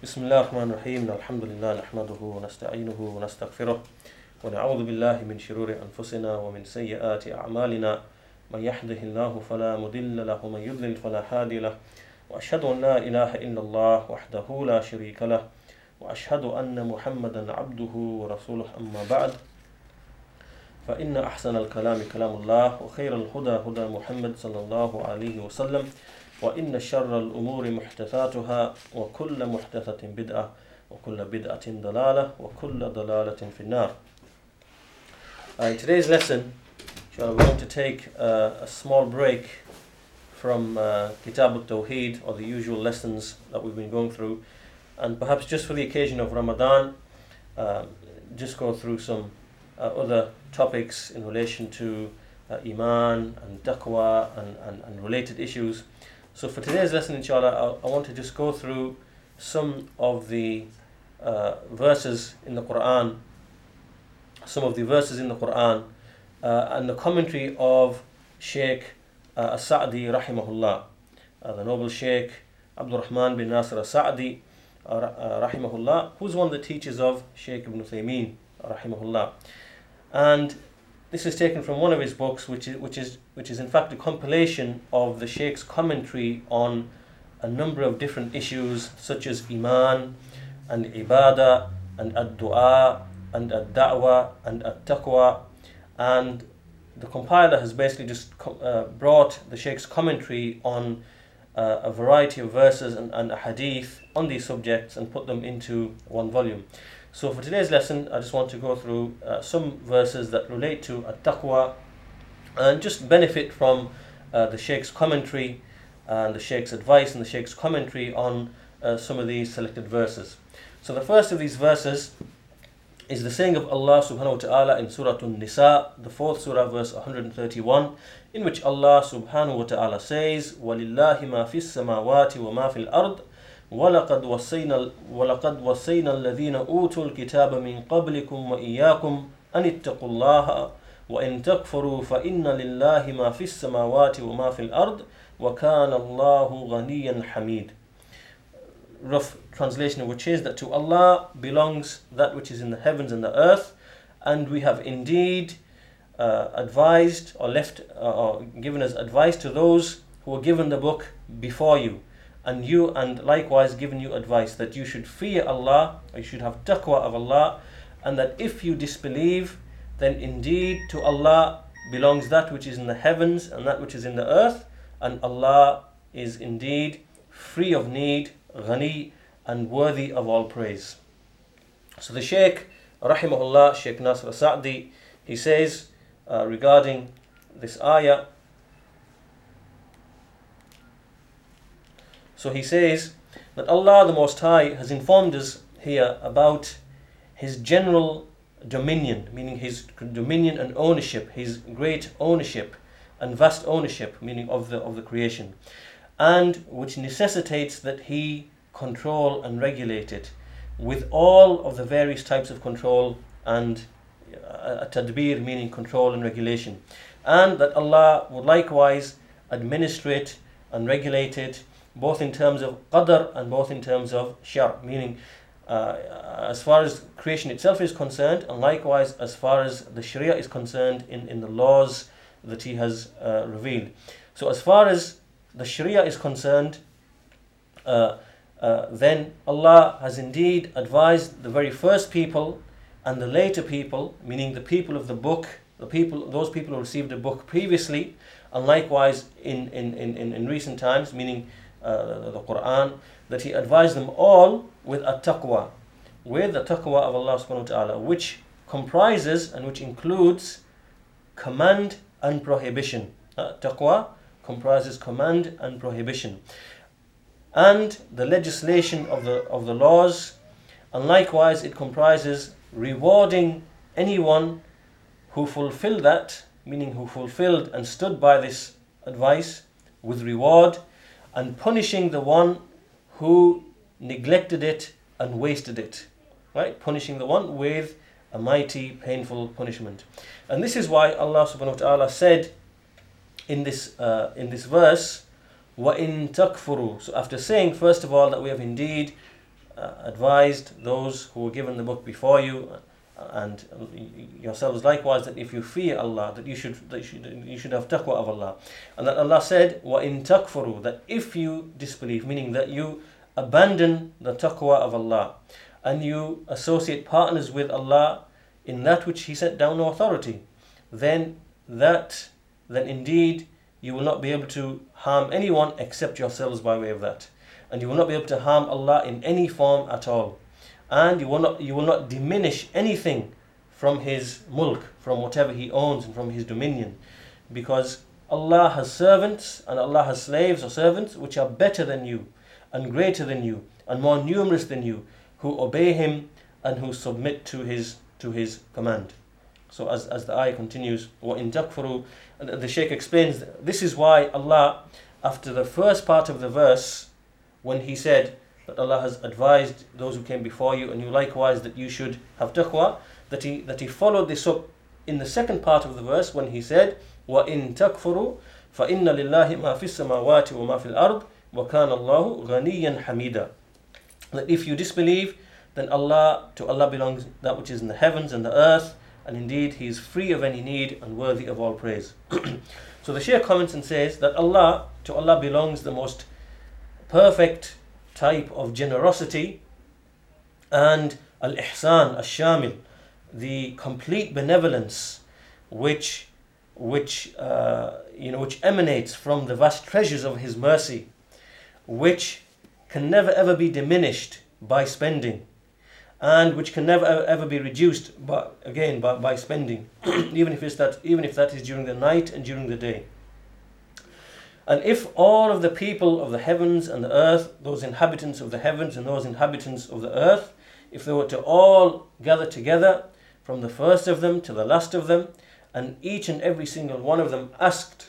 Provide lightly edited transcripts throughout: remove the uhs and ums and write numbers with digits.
بسم الله الرحمن الرحيم الحمد لله نحمده ونستعينه ونستغفره ونعوذ بالله من شرور أنفسنا ومن سيئات أعمالنا من يهده الله فلا مضل له ومن يضلل فلا هادي له وأشهد أن لا إله إلا الله وحده لا شريك له وأشهد أن محمدا عبده ورسوله أما بعد فإن أحسن الكلام كلام الله وخير الهدى هدى محمد صلى الله عليه وسلم وإن شر الأمور محدثاتها وكل محدثة بدعة وكل بدعة ضلالة وكل ضلالة في النار. In today's lesson, we're going to take a small break from Kitab al-Tawheed, or the usual lessons that we've been going through, and perhaps just for the occasion of Ramadan, just go through some other topics in relation to Iman and Taqwa and related issues. So for today's lesson, inshallah, I want to just go through some of the verses in the Quran, and the commentary of Shaykh As-Sa'di rahimahullah, the noble Shaykh Abdul Rahman bin Nasir As-Sa'di rahimahullah, who's one of the teachers of Shaykh Ibn Uthaymeen rahimahullah. And this is taken from one of his books, which is in fact a compilation of the Shaykh's commentary on a number of different issues such as Iman and Ibadah and Ad-Du'a and Ad-Da'wah and Ad-Taqwa. And the compiler has basically just brought the Shaykh's commentary on a variety of verses and a hadith on these subjects and put them into one volume. So for today's lesson, I just want to go through some verses that relate to At-Taqwa and just benefit from the Shaykh's commentary and the Shaykh's advice and the Shaykh's commentary on some of these selected verses. So the first of these verses is the saying of Allah subhanahu wa ta'ala in Surah An-Nisa, the 4th surah, verse 131, in which Allah subhanahu wa ta'ala says, وَلِلَّهِ مَا فِي السَّمَاوَاتِ وَمَا فِي الْأَرْضِ وَلَقَدْ وَصَّيْنَا الَّذِينَ أُوتُوا الْكِتَابَ مِنْ قَبْلِكُمْ وَإِيَّاكُمْ أَنِ اتَّقُوا اللَّهَ وَإِنْ تَكْفُرُوا فَإِنَّ لِلَّهِ مَا فِي السَّمَاوَاتِ وَمَا فِي الْأَرْضِ وَكَانَ اللَّهُ غَنِيًّا حَمِيدًا. Rough translation of which is that to Allah belongs that which is in the heavens and the earth, and we have indeed advised or given as advice to those who were given the book before you, and likewise given you advice that you should fear Allah, or you should have taqwa of Allah, and that if you disbelieve, then indeed to Allah belongs that which is in the heavens and that which is in the earth, and Allah is indeed free of need, ghani, and worthy of all praise. So the Shaykh rahimahullah, Shaykh Nasir As-Sa'di, he says regarding this ayah, so he says that Allah the Most High has informed us here about His general dominion, meaning His dominion and ownership, His great ownership and vast ownership, meaning of the creation, and which necessitates that He control and regulate it with all of the various types of control and tadbir, meaning control and regulation, and that Allah would likewise administrate and regulate it both in terms of qadr and both in terms of shar, meaning as far as creation itself is concerned, and likewise as far as the sharia is concerned in the laws that He has revealed. So as far as the sharia is concerned, then Allah has indeed advised the very first people and the later people, meaning the people of the book, those people who received the book previously, and likewise in recent times, meaning the Quran, that He advised them all with at-taqwa, with the taqwa of Allah subhanahu wa ta'ala, which comprises and which includes command and prohibition. Taqwa comprises command and prohibition, and the legislation of the laws, and likewise it comprises rewarding anyone who fulfilled that, meaning who fulfilled and stood by this advice with reward, and punishing the one who neglected it and wasted it, right? Punishing the one with a mighty painful punishment. And this is why Allah subhanahu wa ta'ala said in this verse, وَإِن تَكْفُرُوا. So after saying first of all that we have indeed advised those who were given the book before you, and yourselves likewise, that if you fear Allah, that you should have taqwa of Allah. And that Allah said, وَإِن تَكْفُرُوا, that if you disbelieve, meaning that you abandon the taqwa of Allah and you associate partners with Allah in that which He sent down no authority, then indeed you will not be able to harm anyone except yourselves by way of that. And you will not be able to harm Allah in any form at all. And you will not diminish anything from His mulk, from whatever He owns and from His dominion. Because Allah has servants and Allah has slaves or servants which are better than you and greater than you and more numerous than you, who obey Him and who submit to His command. So as the ayah continues, وَإِن تَكْفُرُوا, the Shaykh explains, this is why Allah, after the first part of the verse, when He said that Allah has advised those who came before you and you likewise that you should have taqwa, that he followed this up in the second part of the verse when He said, وَإِن تَكْفُرُوا فَإِنَّ لِلَّهِ مَا فِي السَّمَاوَاتِ وَمَا فِي الْأَرْضِ وَكَانَ اللَّهُ غَنِيًّا حَمِيدًا. That if you disbelieve, then to Allah belongs that which is in the heavens and the earth, and indeed He is free of any need and worthy of all praise. So the Shaykh comments and says that to Allah belongs the most perfect type of generosity and al-ihsan, al-shamil, the complete benevolence which emanates from the vast treasures of His mercy, which can never ever be diminished by spending, and which can never ever be reduced by spending, even if that is during the night and during the day. And if all of the people of the heavens and the earth, those inhabitants of the heavens and those inhabitants of the earth, if they were to all gather together, from the first of them to the last of them, and each and every single one of them asked,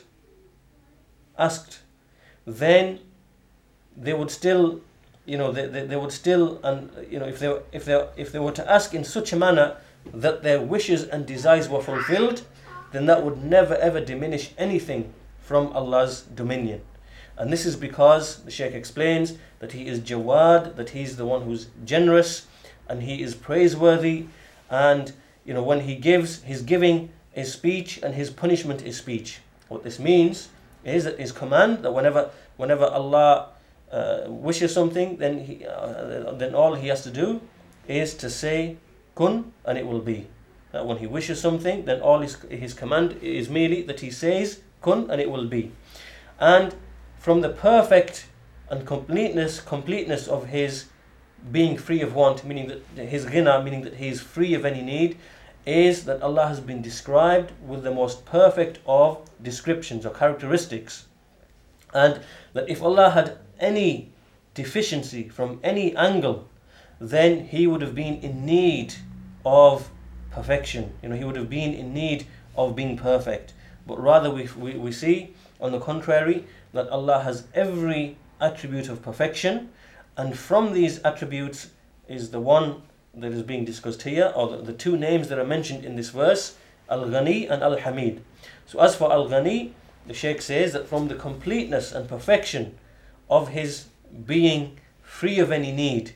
then they would still, they would still, and if they were to ask in such a manner that their wishes and desires were fulfilled, then that would never ever diminish anything from Allah's dominion. And this is because the Shaykh explains that He is Jawad, that He is the one who's generous, and He is praiseworthy, and when He gives, His giving is speech and His punishment is speech. What this means is that His command, that whenever Allah wishes something, then all He has to do is to say kun, and it will be. That when He wishes something, then all His command is merely that He says kun, and it will be. And from the perfect and completeness of His being free of want, meaning that His ghina, meaning that He is free of any need, is that Allah has been described with the most perfect of descriptions or characteristics. And that if Allah had any deficiency from any angle, then He would have been in need of perfection. He would have been in need of being perfect. But rather we see, on the contrary, that Allah has every attribute of perfection, and from these attributes is the one that is being discussed here, or the two names that are mentioned in this verse, Al-Ghani and Al-Hamid. So as for Al-Ghani, the Shaykh says that from the completeness and perfection of His being free of any need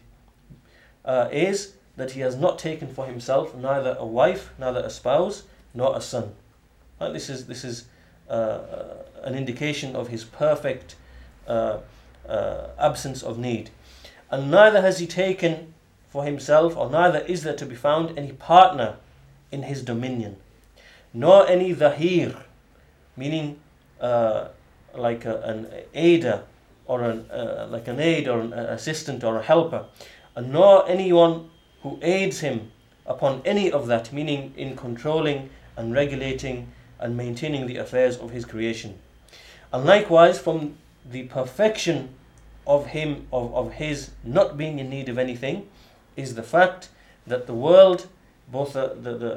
is that He has not taken for Himself neither a wife, neither a spouse, nor a son. This is an indication of His perfect absence of need. And neither has He taken for Himself, or neither is there to be found any partner in His dominion, nor any dhahir, meaning like an aider, or like an aid or an assistant or a helper, and nor anyone who aids Him upon any of that, meaning in controlling and regulating and maintaining the affairs of His creation. And likewise, from the perfection of Him, of His not being in need of anything, is the fact that the world, both the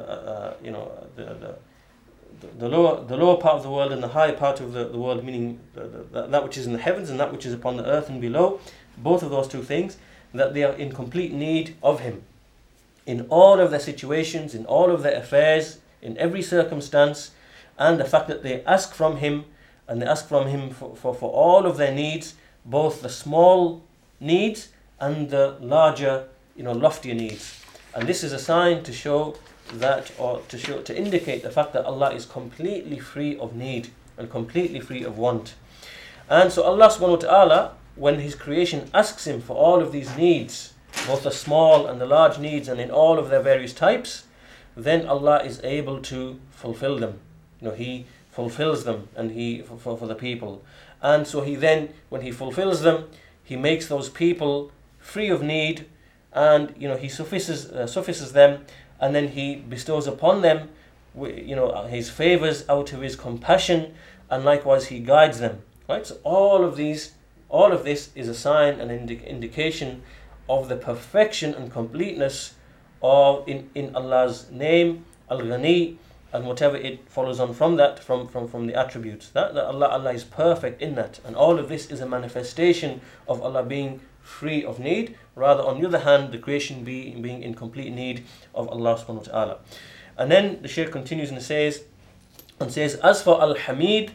lower part of the world and the higher part of the world, meaning that which is in the heavens and that which is upon the earth and below, both of those two things, that they are in complete need of Him in all of their situations, in all of their affairs, in every circumstance. And the fact that they ask from Him, and they ask from Him for all of their needs, both the small needs and the larger, loftier needs. And this is a sign to show that, or to indicate the fact that Allah is completely free of need and completely free of want. And so Allah subhanahu wa ta'ala, when His creation asks Him for all of these needs, both the small and the large needs, and in all of their various types, then Allah is able to fulfill them. He fulfills them, and He for the people. And so He then, when He fulfills them, He makes those people free of need, and He suffices them, and then He bestows upon them His favors out of His compassion, and likewise He guides them. Right? So all of this is a sign and indication of the perfection and completeness of in Allah's name, Al-Ghani, and whatever it follows on from that, from the attributes. That Allah is perfect in that. And all of this is a manifestation of Allah being free of need, rather on the other hand, the creation being in complete need of Allah subhanahu wa ta'ala. And then the Shaykh continues and says, as for Al-Hamid,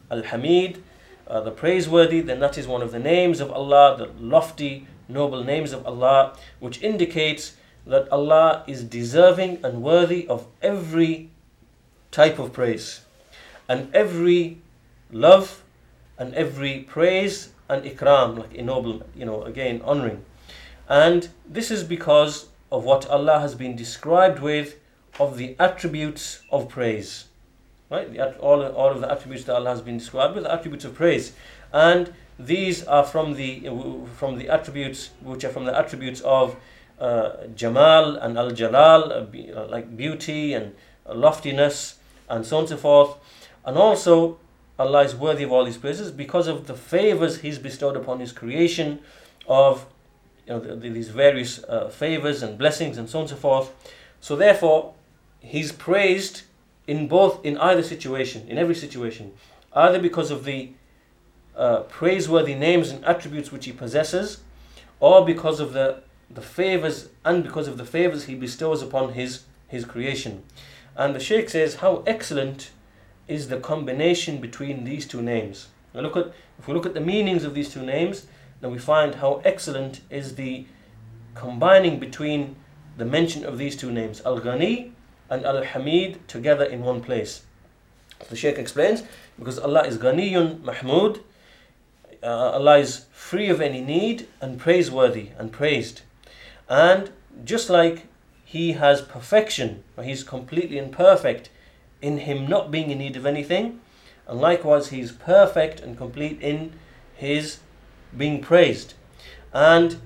the praiseworthy, then that is one of the names of Allah, the lofty, noble names of Allah, which indicates that Allah is deserving and worthy of every type of praise, and every love, and every praise and ikram, like ennoblement, again honoring. And this is because of what Allah has been described with of the attributes of praise. Right? All of the attributes that Allah has been described with, the attributes of praise. And these are from the attributes which are from the attributes of Jamal and Al-Jalal, like beauty and loftiness, and so on and so forth. And also Allah is worthy of all these praises because of the favors He's bestowed upon His creation of these various favors and blessings and so on and so forth. So therefore He's praised in either situation, in every situation, either because of the praiseworthy names and attributes which He possesses, or because of the favors, and because of the favors He bestows upon His creation. And the Shaykh says, how excellent is the combination between these two names. Now if we look at the meanings of these two names, then we find how excellent is the combining between the mention of these two names, Al-Ghani and Al-Hamid, together in one place. The Shaykh explains, because Allah is Ghaniyun Mahmud, Allah is free of any need and praiseworthy and praised. And just like He has perfection, He's completely imperfect in Him not being in need of anything, and likewise He's perfect and complete in His being praised. And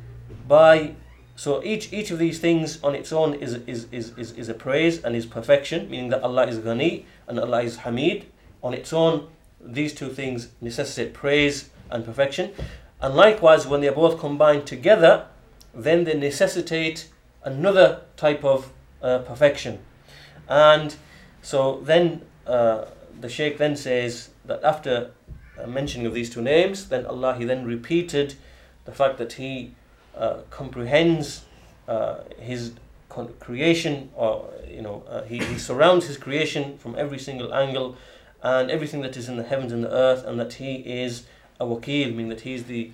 so each of these things on its own is a praise and is perfection, meaning that Allah is Ghani and Allah is Hamid. On its own, these two things necessitate praise and perfection. And likewise, when they are both combined together, then they necessitate another type of perfection. And so then the Shaykh then says that after mentioning of these two names, then He then repeated the fact that He comprehends His creation, or He surrounds His creation from every single angle, and everything that is in the heavens and the earth, and that He is a wakil, meaning that He is the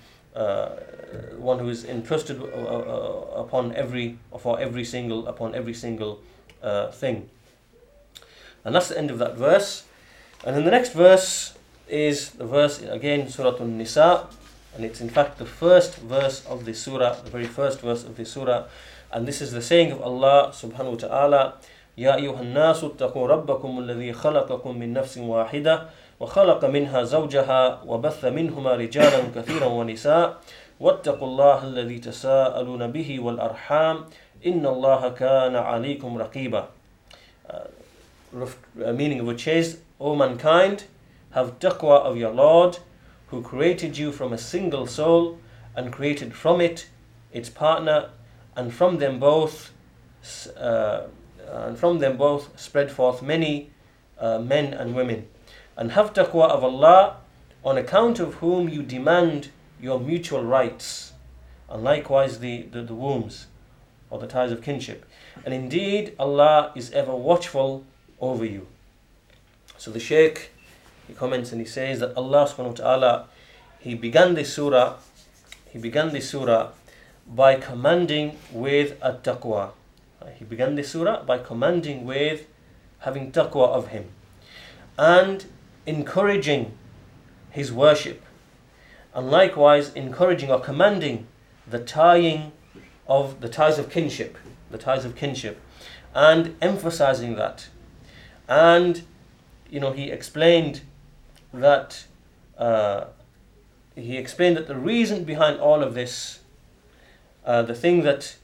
one who is entrusted upon every single thing. And that's the end of that verse. And then the next verse is the verse again, Surah An-Nisa, and it's in fact the first verse of the surah, the very first verse of the surah. And this is the saying of Allah subhanahu wa ta'ala: Ya ayyuhan nasu ittaqu rabbakum alladhi khalaqakum min nafsin wahida wa khalaqa minha zawjaha wa batha minhuma rijalan kathiran wa nisaa wattaqullaha alladhi tasaaluna bihi wal arham inna Allaha kana alaykum raqiba. Meaning of which is, O mankind, have taqwa of your Lord, who created you from a single soul and created from it its partner, and from them both spread forth many men and women. And have taqwa of Allah, on account of whom you demand your mutual rights, and likewise the wombs, or the ties of kinship. And indeed Allah is ever watchful over you. So the Shaykh, he comments and he says that Allah subhanahu wa ta'ala, He began this surah by commanding with at-taqwa. He began this surah by commanding with having taqwa of him and encouraging his worship, and likewise encouraging or commanding the ties of kinship, and emphasizing that. And he explained that the reason behind all of this, the thing that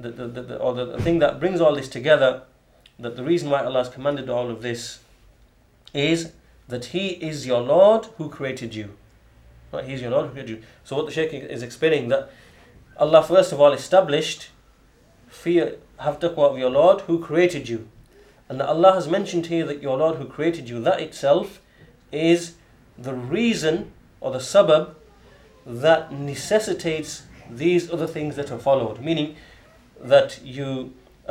brings all this together, that the reason why Allah has commanded all of this is that He is your Lord who created you. Right? He is your Lord who created you. So what the Shaykh is explaining, that Allah first of all established fear, have taqwa of your Lord who created you. And that Allah has mentioned here that your Lord who created you, that itself is the reason or the sabab that necessitates these other things that are followed. Meaning that you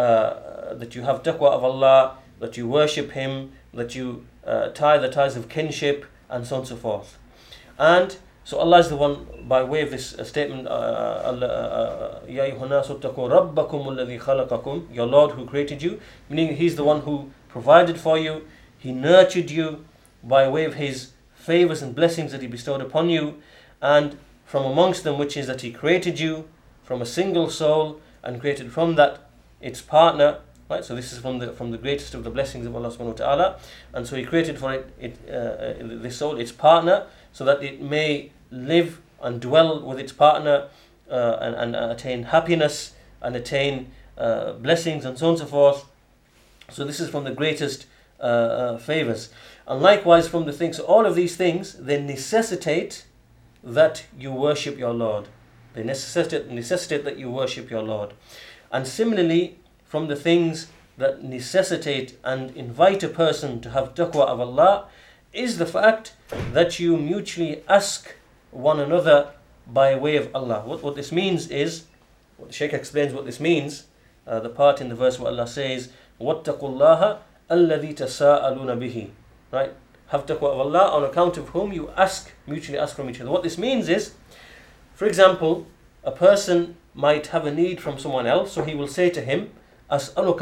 have taqwa of Allah, that you worship Him, that you tie the ties of kinship, and so on and so forth. And so Allah is the one, by way of this statement, Ya ayyuhan nasu ttaqu rabbakum alladhi khalaqakum, your Lord who created you, meaning He's the one who provided for you, He nurtured you by way of His favors and blessings that He bestowed upon you, and from amongst them which is that He created you from a single soul and created from that its partner. Right, so this is from the greatest of the blessings of Allah subhanahu wa ta'ala. And so He created for this soul, its partner, so that it may live and dwell with its partner and attain happiness and attain blessings and so on and so forth. So this is from the greatest favors. And likewise from the things, so all of these things, they necessitate that you worship your Lord. They necessitate that you worship your Lord. And similarly, from the things that necessitate and invite a person to have taqwa of Allah is the fact that you mutually ask one another by way of Allah. What this means is, what the Shaykh explains what this means, the part in the verse where Allah says, وَاتَّقُوا اللَّهَ الَّذِي تَسَاءَلُونَ بِهِ. Right? Have taqwa of Allah on account of whom you mutually ask from each other. What this means is, for example, a person might have a need from someone else, so he will say to him, أسألك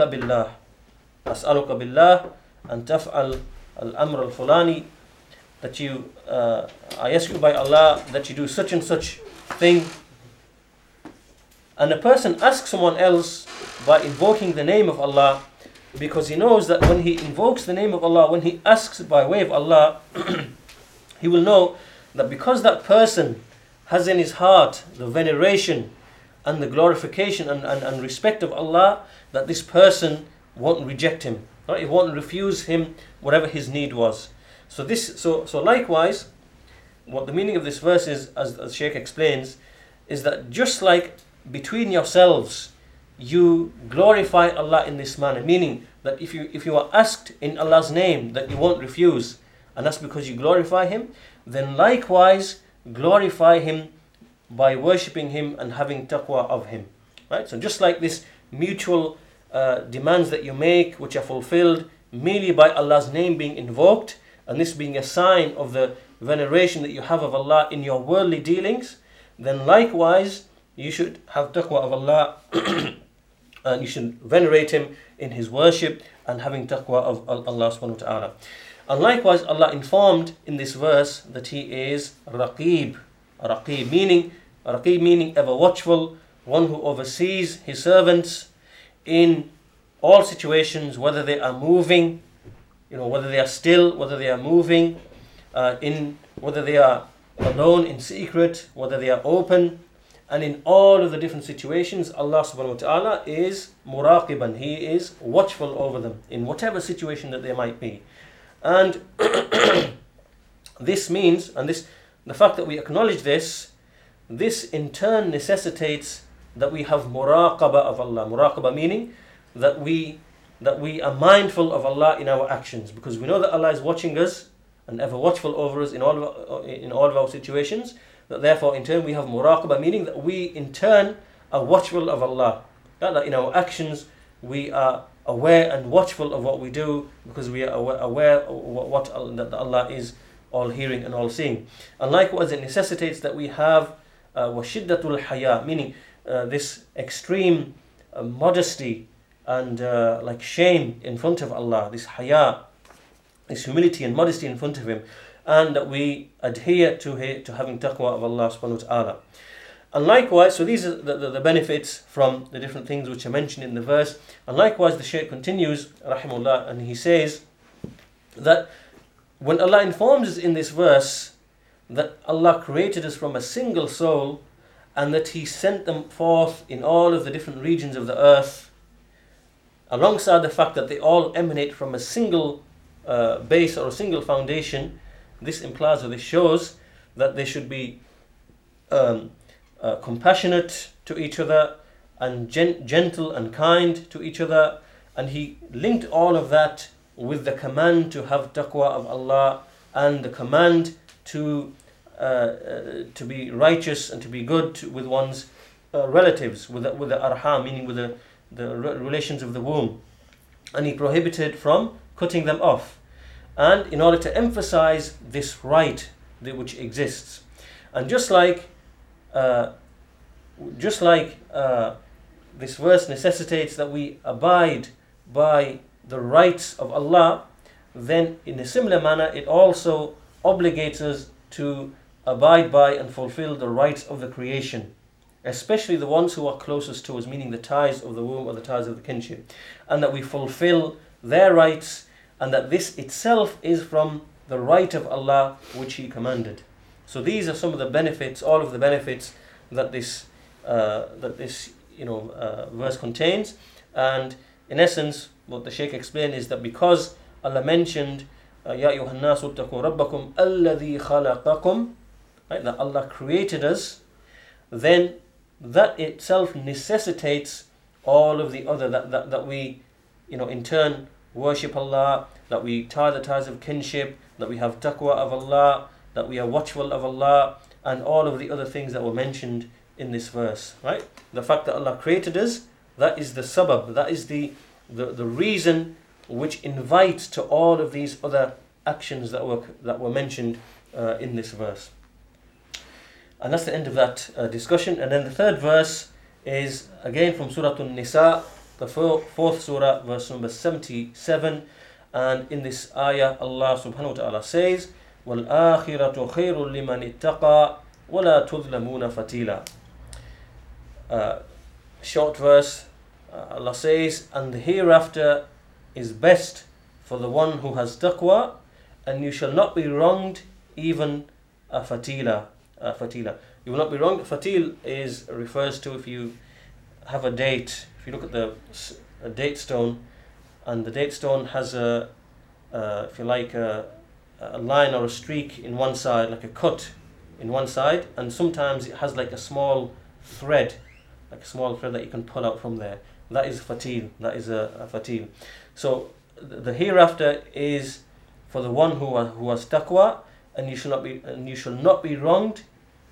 بالله أن تفعل الأمر الفلاني, that you I ask you by Allah that you do such and such thing. And a person asks someone else by invoking the name of Allah, because he knows that when he invokes the name of Allah, when he asks by way of Allah, he will know that because that person has in his heart the veneration and the glorification and respect of Allah, that this person won't reject him, right? It won't refuse him whatever his need was. So likewise, what the meaning of this verse is, as Shaykh explains, is that just like between yourselves you glorify Allah in this manner, meaning that if you are asked in Allah's name, that you won't refuse, and that's because you glorify Him, then likewise glorify Him by worshipping Him and having taqwa of Him. Right? So just like this mutual demands that you make, which are fulfilled merely by Allah's name being invoked, and this being a sign of the veneration that you have of Allah in your worldly dealings, then likewise you should have taqwa of Allah and you should venerate Him in His worship and having taqwa of Allah subhanahu wa ta'ala. And likewise Allah informed in this verse that He is Raqib. Raqib meaning ever watchful, one who oversees His servants in all situations, whether they are moving, whether they are still, whether they are moving, whether they are alone in secret, whether they are open, and in all of the different situations, Allah subhanahu wa ta'ala is muraqiban. He is watchful over them in whatever situation that they might be. And this means, the fact that we acknowledge this in turn necessitates that we have muraqaba of Allah. Muraqaba meaning that we are mindful of Allah in our actions, because we know that Allah is watching us and ever watchful over us in all of our situations. That therefore in turn we have muraqaba, meaning that we in turn are watchful of Allah. That in our actions we are aware and watchful of what we do, because we are aware of that Allah is all hearing and all seeing. And likewise it necessitates that we have washiddatul haya, meaning this extreme modesty and like shame in front of Allah, this haya, this humility and modesty in front of Him, and that we adhere to having taqwa of Allah subhanahu wa ta'ala. And likewise, so these are the benefits from the different things which are mentioned in the verse. And likewise, the Shaykh continues, rahimahullah, and he says that when Allah informs us in this verse that Allah created us from a single soul and that He sent them forth in all of the different regions of the earth, alongside the fact that they all emanate from a single base or a single foundation, this implies or this shows that they should be compassionate to each other and gentle and kind to each other. And he linked all of that with the command to have taqwa of Allah and the command to be righteous and to be good with one's relatives, with the arham, meaning with the relations of the womb. And he prohibited from cutting them off. And in order to emphasize this right which exists. And just like this verse necessitates that we abide by the rights of Allah, then in a similar manner it also obligates us to abide by and fulfill the rights of the creation, especially the ones who are closest to us, meaning the ties of the womb or the ties of the kinship, and that we fulfill their rights, and that this itself is from the right of Allah which He commanded. So these are some of the benefits, all of the benefits that this verse contains. And in essence, what the Shaykh explained is that because Allah mentioned Ya ayyuhan nasu ittaqu rabbakum alladhi khalaqakum, right, that Allah created us, then that itself necessitates all of the other, that we in turn worship Allah, that we tie the ties of kinship, that we have taqwa of Allah, that we are watchful of Allah, and all of the other things that were mentioned in this verse, right? The fact that Allah created us, that is the sabab, that is the reason which invites to all of these other actions that were mentioned in this verse. And that's the end of that discussion. And then the third verse is again from Surah An-Nisa, the fourth surah, verse number 77. And in this ayah, Allah subhanahu wa ta'ala says, وَالْآخِرَةُ خَيْرٌ لِمَنِ اتَّقَى وَلَا تُظْلَمُونَ فَتِيلًا. Short verse, Allah says, and the hereafter is best for the one who has taqwa, and you shall not be wronged even a fatila. You will not be wronged. Fatil refers to if you have a date. If you look at a date stone, and the date stone has if you like, a line or a streak in one side, like a cut in one side, and sometimes it has like a small thread, that you can pull out from there. That is fatil. That is a fatil. So the hereafter is for the one who has taqwa, and you shall not be wronged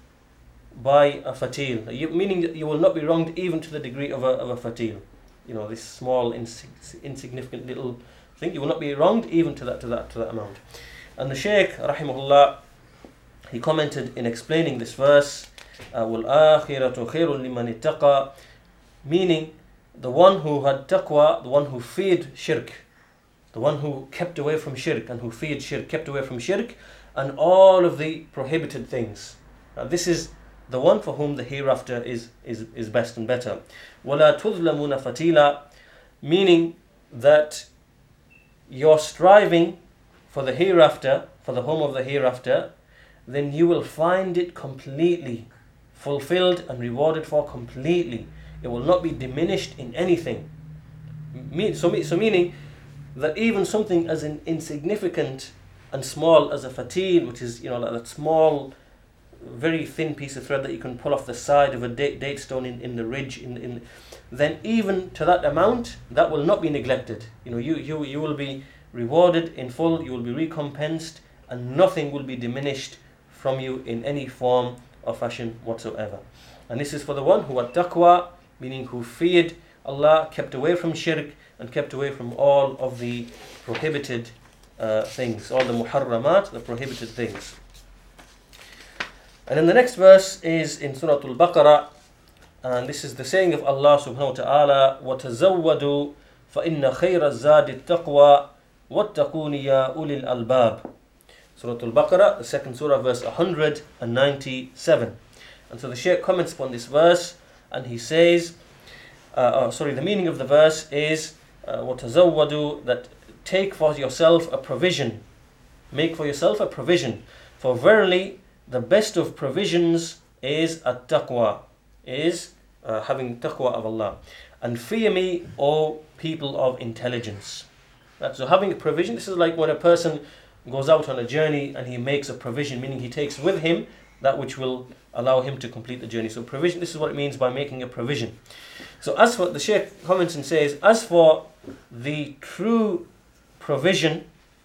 by a fatil. Meaning that you will not be wronged even to the degree of a fatil. This small, insignificant little thing. You will not be wronged even to that amount. And the Shaykh, rahimahullah, he commented in explaining this verse, وَالْآخِرَةُ خَيْرٌ لِمَنِ اتَّقَى, meaning the one who had taqwa, the one who feared shirk, the one who kept away from shirk and who feared shirk, kept away from shirk and all of the prohibited things. Now, this is the one for whom the hereafter is best and better. وَلَا تُظْلَمُونَ فَتِيلًا, meaning that you're striving for the hereafter, for the home of the hereafter, then you will find it completely fulfilled and rewarded for completely. It will not be diminished in anything. So meaning that even something as insignificant and small as a fatil, which is like that small, very thin piece of thread that you can pull off the side of a date stone in the ridge, then even to that amount, that will not be neglected. You will be rewarded in full, you will be recompensed, and nothing will be diminished from you in any form or fashion whatsoever. And this is for the one who had taqwa, meaning who feared Allah, kept away from shirk, and kept away from all of the prohibited things, all the muharramat, the prohibited things. And then the next verse is in Surah Al-Baqarah, And this is the saying of Allah subhanahu wa ta'ala, وَتَزَوَّدُوا فَإِنَّ خَيْرَ الزَّادِ التَّقْوَى وَاتَّقُونِ يَا أُولِي الْأَلْبَابِ. Surah Al-Baqarah, the second surah, verse 197. And so the Shaykh comments upon this verse, and he says, the meaning of the verse is, وَتَزَوَّدُوا, that take for yourself a provision. Make for yourself a provision. For verily, the best of provisions is at-taqwa, is having taqwa of Allah. And fear me, O people of intelligence. So having a provision, this is like when a person goes out on a journey and he makes a provision, meaning he takes with him that which will allow him to complete the journey. So provision, this is what it means by making a provision. So as for, the Shaykh comments and says, as for the true provision,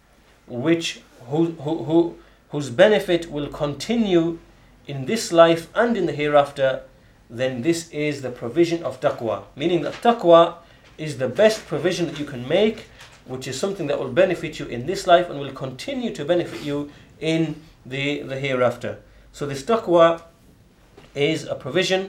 whose benefit will continue in this life and in the hereafter, then this is the provision of taqwa. Meaning that taqwa is the best provision that you can make, which is something that will benefit you in this life and will continue to benefit you in the hereafter. So this taqwa is a provision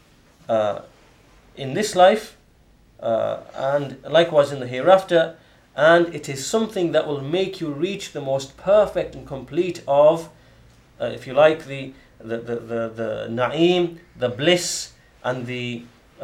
in this life and likewise in the hereafter, and it is something that will make you reach the most perfect and complete of, if you like, the na'im, the bliss, and the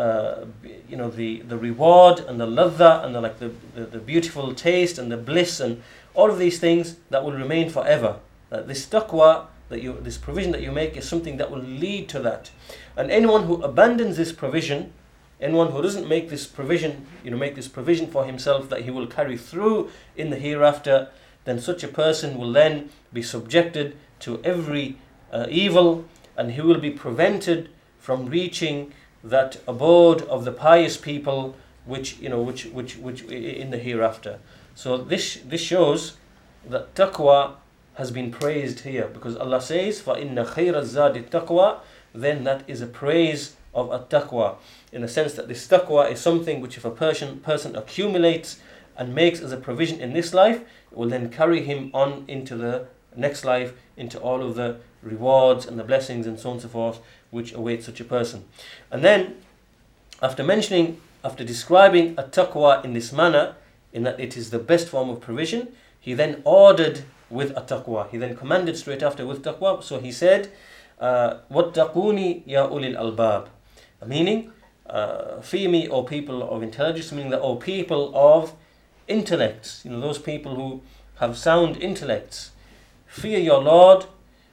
reward and the ladha and the beautiful taste and the bliss and all of these things that will remain forever. This taqwa, this provision that you make, is something that will lead to that. And anyone who abandons this provision, anyone who doesn't make this provision, make this provision for himself that he will carry through in the hereafter, then such a person will then be subjected to every evil, and he will be prevented from reaching that abode of the pious people, which in the hereafter. So this shows that taqwa has been praised here, because Allah says, فَإِنَّ خَيْرَ الزَّادِ التَّقْوَى, then that is a praise of at-taqwa, in the sense that this taqwa is something which if a person accumulates and makes as a provision in this life, it will then carry him on into the next life, into all of the rewards and the blessings and so on and so forth which await such a person. And then after describing at-taqwa in this manner, in that it is the best form of provision, he then ordered with at-taqwa. He then commanded straight after with taqwa. So he said, وَاتَّقُونِ يَا أُولِي الْأَلْبَابِ, meaning, fear me, O people of intelligence, meaning that, O people of intellects, those people who have sound intellects. Fear your Lord,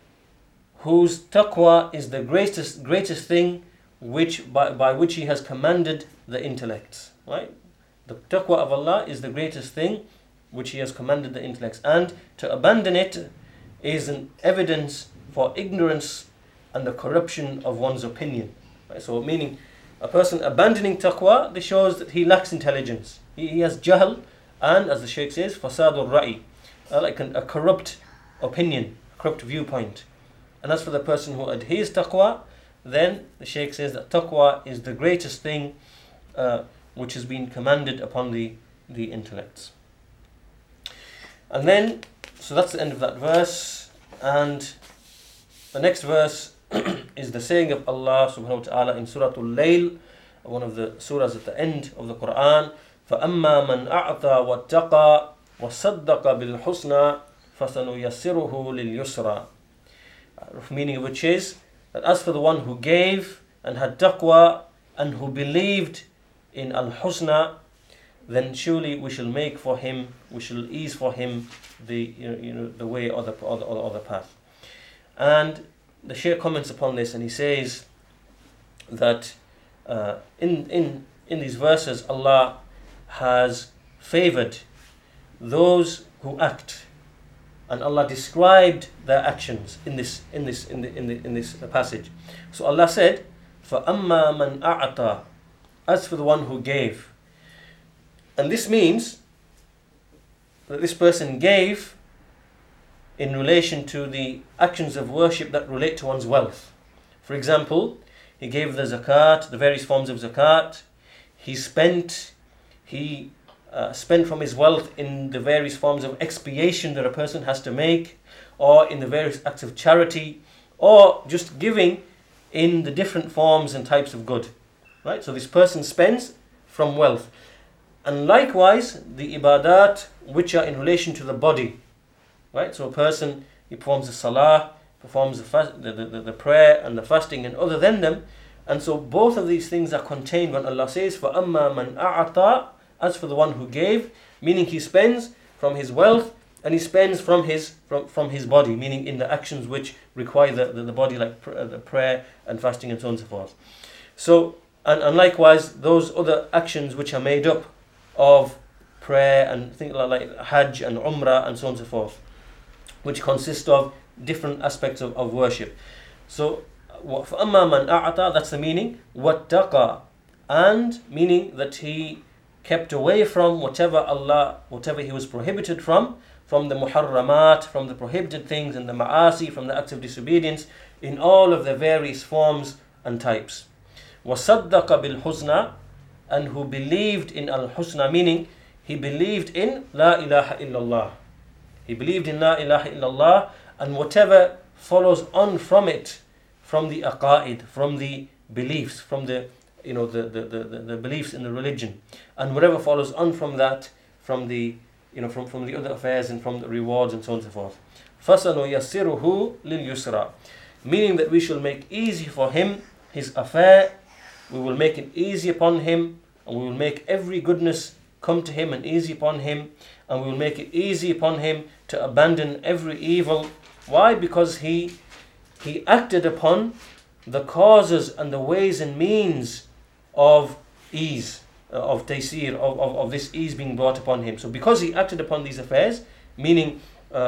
whose taqwa is the greatest thing by which He has commanded the intellects. Right? The taqwa of Allah is the greatest thing which He has commanded the intellects, and to abandon it is an evidence for ignorance and the corruption of one's opinion. Right? So meaning, a person abandoning taqwa, this shows that he lacks intelligence. He has jahl, and as the Shaykh says, fasadul ra'i, like a corrupt opinion, corrupt viewpoint. And as for the person who adheres taqwa, then the Shaykh says that taqwa is the greatest thing which has been commanded upon the intellects. And then, so that's the end of that verse. And the next verse is the saying of Allah subhanahu wa ta'ala in Surah Al-Layl, one of the surahs at the end of the Quran. فَأَمَّا مَنْ أَعْطَى وَاتَّقَى وَصَدَّقَ بِالْحُسْنَى فَسَنُيَسِّرُهُ لِلْيُسْرَى. Meaning of which is that as for the one who gave and had taqwa and who believed in al-husna, then surely we shall ease for him the way or the path. And the Shaykh comments upon this, and he says that in these verses Allah has favored those who act, and Allah described their actions in this passage. So Allah said, فَأَمَّا مَنْ أَعْطَى, as for the one who gave. And this means that this person gave in relation to the actions of worship that relate to one's wealth. For example, he gave the zakat, the various forms of zakat. He spent from his wealth in the various forms of expiation that a person has to make, or in the various acts of charity, or just giving in the different forms and types of good. Right? So this person spends from wealth. And likewise, the ibadat which are in relation to the body. Right? So a person, he performs the salah, performs the prayer and the fasting and other than them. And so both of these things are contained when Allah says, فَأَمَّا مَنْ أَعْطَى, as for the one who gave, meaning he spends from his wealth and he spends from his body, meaning in the actions which require the body, like the prayer and fasting and so on and so forth. So, and likewise, those other actions which are made up of prayer and things like Hajj and Umrah and so on and so forth, which consist of different aspects of worship. So, فَأَمَّا مَنْ أَعْطَى, that's the meaning. وَاتَّقَى, and meaning that he kept away from whatever he was prohibited from the muharramat, from the prohibited things, and the ma'asi, from the acts of disobedience, in all of their various forms and types. وَصَدَّقَ بِالْحُسْنَى, and who believed in al-husna, meaning he believed in la ilaha illallah. He believed in la ilaha illallah and whatever follows on from it, from the aqaid, from the beliefs, from the beliefs in the religion, and whatever follows on from that, from the other affairs and from the rewards and so on and so forth. فَسَنُيَسِّرُهُ لِلْيُسْرَى, meaning that we shall make easy for him his affair. We will make it easy upon him, and we will make every goodness come to him and easy upon him, and we will make it easy upon him to abandon every evil. Why? Because he acted upon the causes and the ways and means of ease, of taysir, of this ease being brought upon him. So because he acted upon these affairs, meaning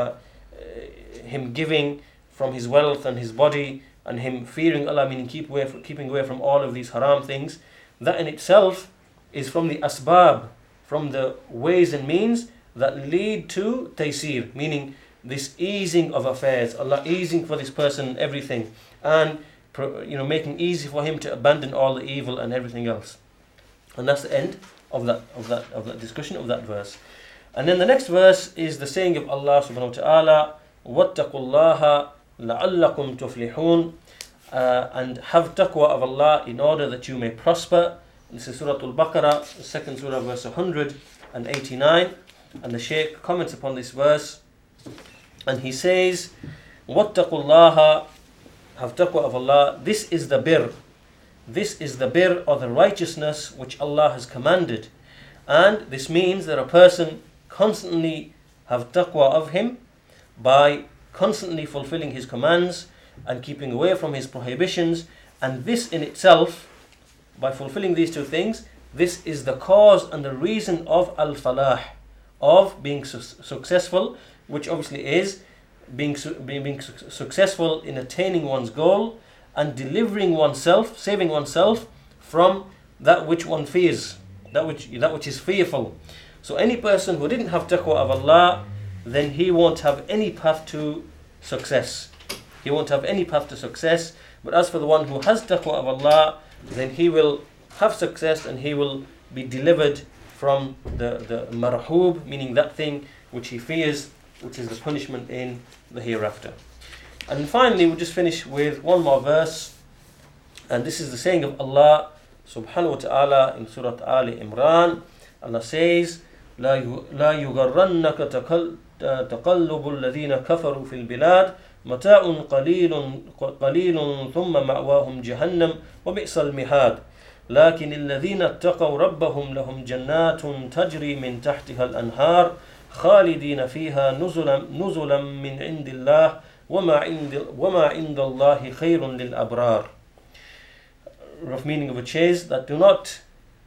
him giving from his wealth and his body, and him fearing Allah, meaning keeping away from all of these haram things, that in itself is from the asbab, from the ways and means that lead to taysir, meaning this easing of affairs, Allah easing for this person everything, and making easy for him to abandon all the evil and everything else. And that's the end of that discussion of that verse. And then the next verse is the saying of Allah subhanahu wa ta'ala, وَاتَّقُوا اللَّهَ لَعَلَّكُمْ تُفْلِحُونَ, and have taqwa of Allah in order that you may prosper. This is Surah Al-Baqarah, the second surah, verse 189. And the Shaykh comments upon this verse, and he says, وَاتَّقُوا اللَّهَ, have taqwa of Allah. This is the birr. This is the birr, or the righteousness which Allah has commanded. And this means that a person constantly have taqwa of him by constantly fulfilling his commands and keeping away from his prohibitions. And this in itself, by fulfilling these two things, this is the cause and the reason of al-falah, of being successful, which obviously is being successful in attaining one's goal and delivering oneself, saving oneself from that which one fears, that which is fearful. So any person who didn't have taqwa of Allah, then he won't have any path to success. He won't have any path to success. But as for the one who has taqwa of Allah, then he will have success and he will be delivered from the marhub, meaning that thing which he fears, which is the punishment in the hereafter. And finally, we'll just finish with one more verse, and this is the saying of Allah subhanahu wa ta'ala in Surah Ali Imran. Allah says, لا يغرنك تقلب الذين كفروا في البلاد متاع قليل ثم مأواهم جهنم وبئس المهاد لكن الذين اتقوا ربهم لهم جنات تجري من تحتها الأنهار خالدين فيها نزلا من عند الله وما عند الله خير للأبرار. Rough meaning of which is that do not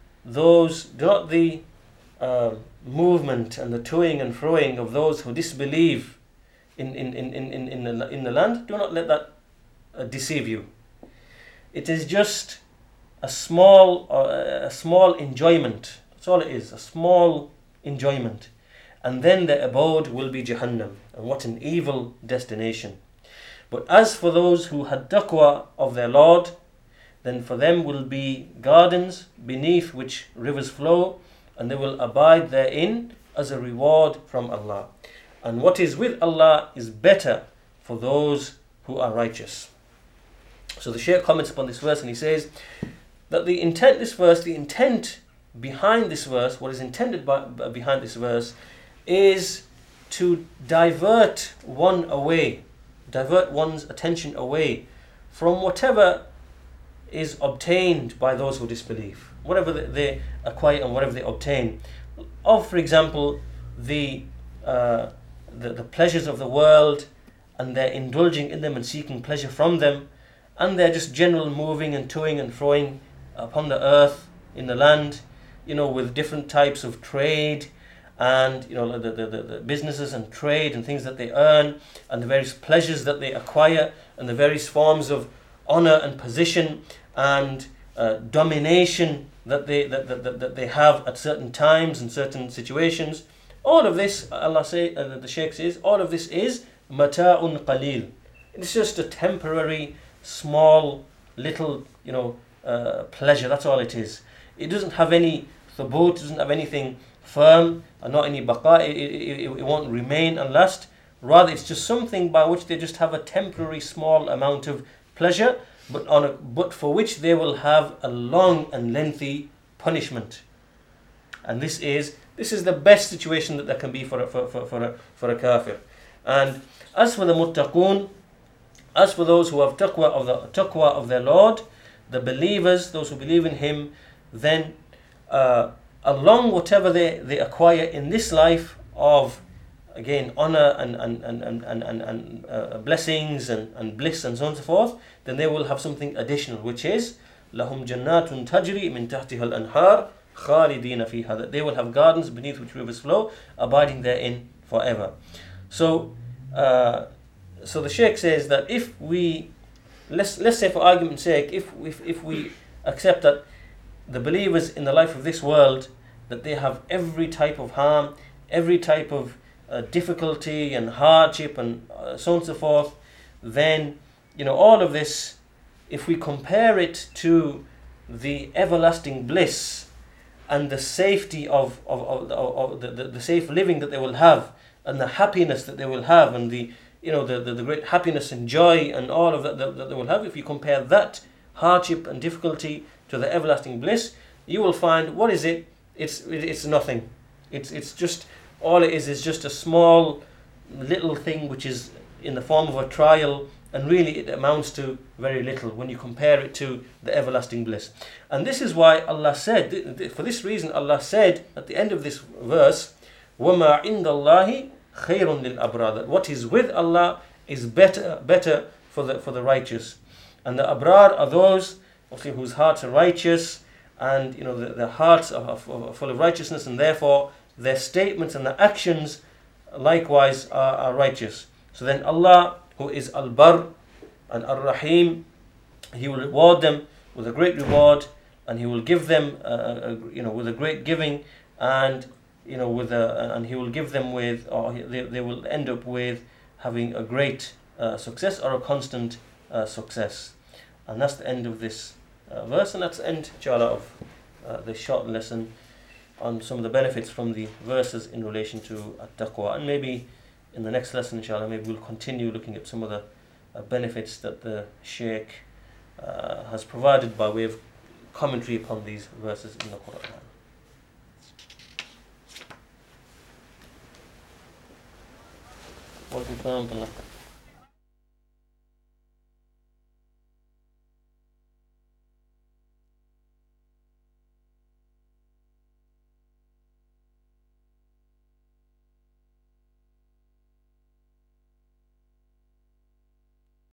the movement and the toing and froing of those who disbelieve in the land, do not let that deceive you. It is just a small enjoyment. That's all it is, a small enjoyment. And then the abode will be Jahannam. And what an evil destination. But as for those who had taqwa of their Lord, then for them will be gardens beneath which rivers flow, and they will abide therein as a reward from Allah. And what is with Allah is better for those who are righteous. So the Shaykh comments upon this verse and he says, that the intent behind this verse, what is intended behind this verse, is to divert one's attention away from whatever is obtained by those who disbelieve, whatever they acquire and whatever they obtain. Of, for example, the pleasures of the world, and they're indulging in them and seeking pleasure from them, and they're just general moving and toing and froing upon the earth, in the land, with different types of trade, and the businesses and trade and things that they earn, and the various pleasures that they acquire, and the various forms of honor and position and domination that they have at certain times and certain situations. All of this, the Shaykh says, all of this is mata'un qalil. It's just a temporary, small, little, pleasure. That's all it is. It doesn't have any thubut, doesn't have anything firm, and not any baqa. It won't remain and last. Rather, it's just something by which they just have a temporary, small amount of pleasure, but for which they will have a long and lengthy punishment. And this is the best situation that there can be for a kafir. And as for the muttaqun, as for those who have taqwa of their Lord, the believers, those who believe in Him, then along whatever they acquire in this life of, again, honor and blessings and bliss and so on and so forth, then they will have something additional, which is lahum jannatun tajri min tahtiha al-anhar khalidina fiha, that they will have gardens beneath which rivers flow, abiding therein forever. So the Shaykh says that if we, let's say for argument's sake, if we accept that the believers in the life of this world, that they have every type of harm, every type of difficulty and hardship and so on and so forth, then all of this, if we compare it to the everlasting bliss and the safety of the safe living that they will have, and the happiness that they will have, and the great happiness and joy and all of that they will have, if you compare that hardship and difficulty to the everlasting bliss, you will find, what is it? It's nothing. It's just, all it is just a small little thing which is in the form of a trial, and really it amounts to very little when you compare it to the everlasting bliss. And this is why Allah said, for this reason Allah said at the end of this verse, وَمَا عِنْدَ اللَّهِ خَيْرٌ لِلْأَبْرَارِ, that what is with Allah is better for the righteous. And the abrar are those obviously whose hearts are righteous, and their hearts are full of righteousness, and therefore their statements and their actions likewise are righteous. So then Allah, who is Al-Bar and Ar-Rahim, He will reward them with a great reward, and He will give them with a great giving, and and He will give them with, or they will end up with having a great success, or a constant success. And that's the end of this verse, and that's the end, inshallah, of this short lesson on some of the benefits from the verses in relation to at-taqwa. And maybe in the next lesson, inshallah, maybe we'll continue looking at some of the benefits that the Shaykh has provided by way of commentary upon these verses in the Quran. Welcome,